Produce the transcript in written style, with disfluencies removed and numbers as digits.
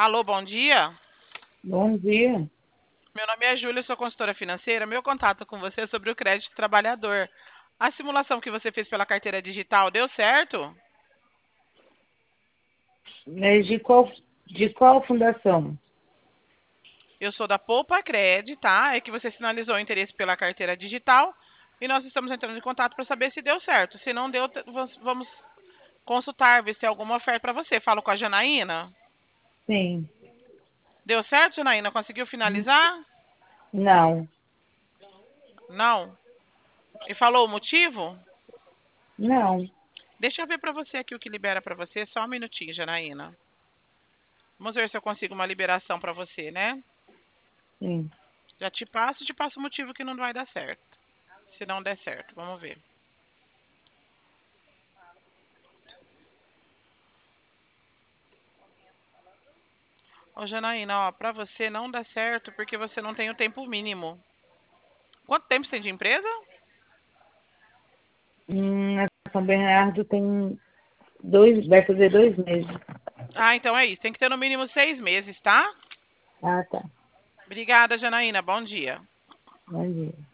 Alô, bom dia. Bom dia. Meu nome é Júlia, sou consultora financeira. Meu contato com você é sobre o crédito trabalhador. A simulação que você fez pela carteira digital deu certo? Mas de qual fundação? Eu sou da Poupa Cred, tá? É que você sinalizou o interesse pela carteira digital e nós estamos entrando em contato para saber se deu certo. Se não deu, vamos consultar, ver se tem alguma oferta para você. Falo com a Janaína. Sim. Deu certo, Janaína? Conseguiu finalizar? Não. Não. E falou o motivo? Não. Deixa eu ver para você aqui o que libera para você. Só um minutinho, Janaína. Vamos ver se eu consigo uma liberação para você, né? Sim. Já te passo o motivo que não vai dar certo. Se não der certo, vamos ver. Ô, Janaína, ó, para você não dá certo porque você não tem o tempo mínimo. Quanto tempo você tem de empresa? A São Bernardo tem vai fazer 2 meses. Ah, então é isso. Tem que ter no mínimo 6 meses, tá? Ah, tá. Obrigada, Janaína. Bom dia. Bom dia.